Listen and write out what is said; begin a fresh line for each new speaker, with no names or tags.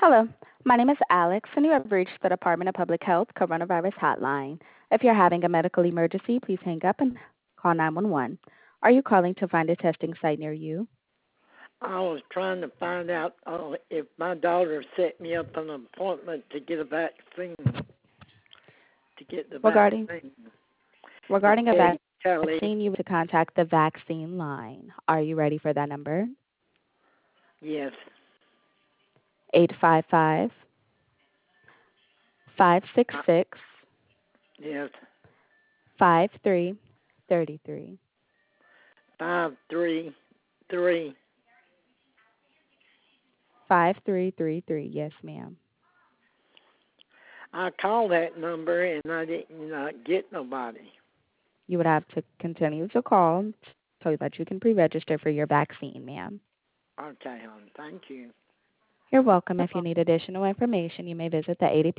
Hello, my name is Alex, and you have reached the Department of Public Health Coronavirus Hotline. If you're having a medical emergency, please hang up and call 911. Are you calling to find a testing site near you?
I was trying to find out if my daughter set me up an appointment to get a vaccine, to get the
Regarding
vaccine. It's
regarding a
Eddie Kelly.
vaccine, you to contact the vaccine line. Are you ready for that number?
Yes,
855 566
yes.
5333.
533.
5333, yes, ma'am.
I called that number and I didn't get nobody.
You would have to continue to call so that you can pre-register for your vaccine, ma'am.
Okay, hon. Thank you.
You're welcome. If you need additional information, you may visit the ADP